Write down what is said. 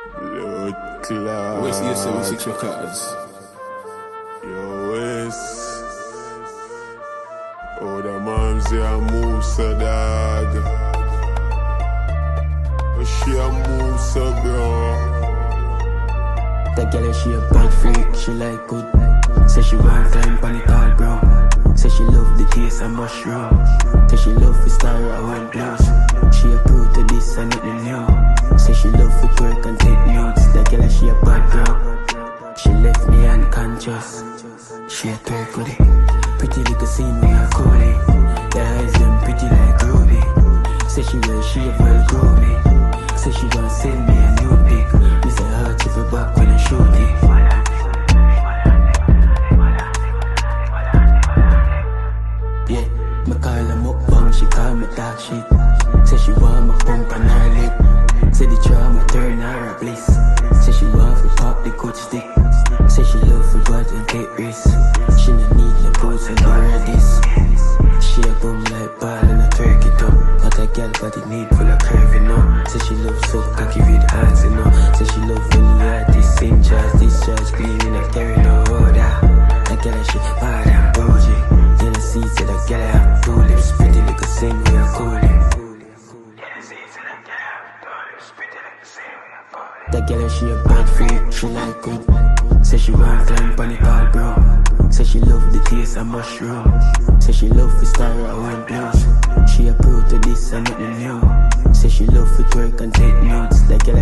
Blood clot. West 876 Records. Yo, West. Oh, the mom's a Musa, dog. Oh, she a Musa, bro. That girl, she a bad freak, she like good. Say she want climb on it all brown. Say she love the taste of mushroom. Say she love the star of one blues. She approved to this and nothing new. Say she love to twerk and take nudes. That girl, she a bad girl. She left me unconscious. She a twerk with it. Pretty little scene, me a coolie. The eyes them pretty like Ruby. Say she well, she a well groovy. Say she gon' send me a new pic. Me say her tip it back when I shoot it. Yeah, me call her mukbang, she call me dark shit. Say she want my pump on her lip. Say the trauma turn her a bliss. Say she want to pop the coach stick. Say she love for God and take risks. She no need no boots and nor this. She a boom like ball and I twerk it up. But a girl body need full of curving up. Say she love so cocky with hands, you know. Say she love when the artist sing jazz, discharge cleaning and carrying no order. That girl she bad and bougie. Yellow seats that that girl have two lips. Pretty little sing we are cooling. That girl she a bad freak, she like good. Say she want climb on it all brown. Say she love the taste of mushroom. Say she love the star of one blues. She approved to this and nothing new. Say she love to twerk and take nudes. That girl